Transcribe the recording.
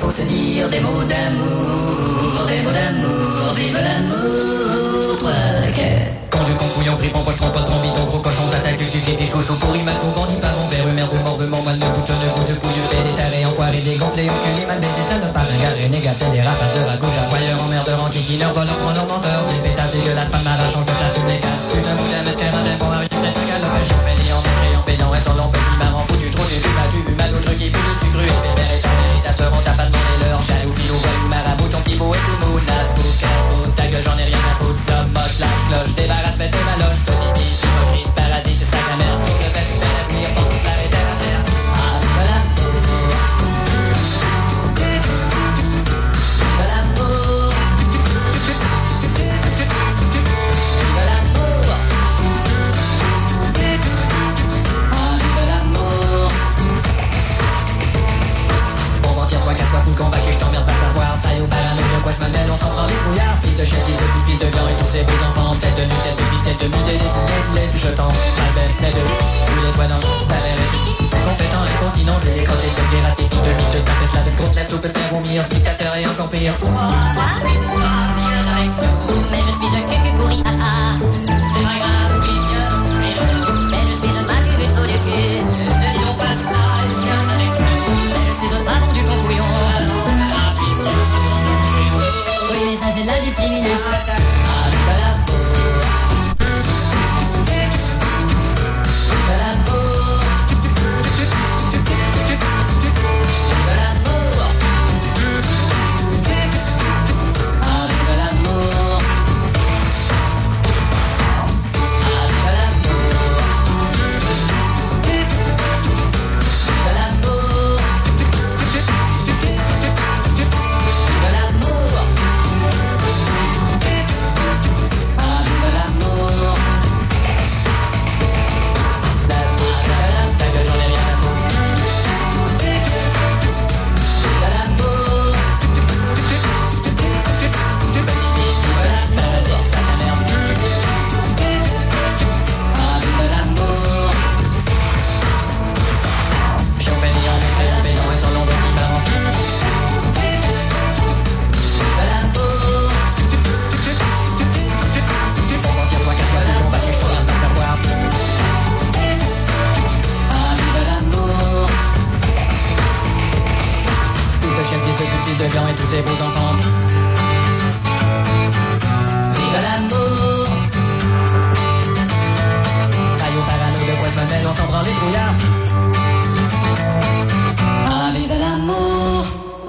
faut se dire des mots d'amour, vive l'amour, toi lequel. Conduit, concouillon, grippant, poche, pas trop bidon, gros cochon, t'attaque du pipi, chouchou, pourri, mal, souvent, dit pas, vert, merde, mordement, mal, ne goûte, couilleux, et des tarés, enfoirés, des gonflés, enculés, mal baissés, sale, pas ringaré, négaté, les rapaces de ragouche, voyeur, emmerdeur, enquiquineur, voleur, preneur, menteur, des pétasses dégueulasses, pas de marachant, que t'as toutes les casses, putain, bout d'un mesquin, un répond à rien, c'est un galope, j'en fais liant, mécréant, pédant, et sans long, petit marrant, foutu, trop, tu vu, mal, autre qui pue, tu cru, et ta sœur, on t'a pas demandé l'heure, chalou, pilou, voyou, marabout, ton petit beau et tout mou, nas, fou, ta gueule, j'en ai rien à foutre, somme, moche, lâche, loche, débarrasse, fais tes maloches, cosipis, hypocrite, parasite, sac à merde, tout le fait, tu fais l'avenir, pense l'arrêter à terre. Ah, voilà. De l'amour. De l'amour. Ah, de l'amour. Pour mentir, toi, casse-toi, fou, qu'on va chier, je t'emmerde pas savoir. Taille au balano, de quoi je me mêle, on s'en prend les brouillards. Fils de chef, fils de pipi, de viande et tous ces beaux enfants. Tête de nu, tête de bite, tête de muté, les jetons, mal bête, les deux, tous les doigts dans la vérité. Compétent, incontinent, j'ai les crottés, de gratter, pique de mythe, tapette, la tête, contre la soupe, faire vomir, dictateur et encore pire. Mais je suis un cul pourri, ah ah. C'est pas grave, oui, viens, mais je suis un matou du trou du cul. Ne dirons pas ça, viens avec nous. Mais je suis un pardon du concouillon. Oui, mais ça c'est de la discrimination. Ah, de l'amour. De l'amour. De l'amour. Ah, de l'amour. Et tous ces beaux enfants.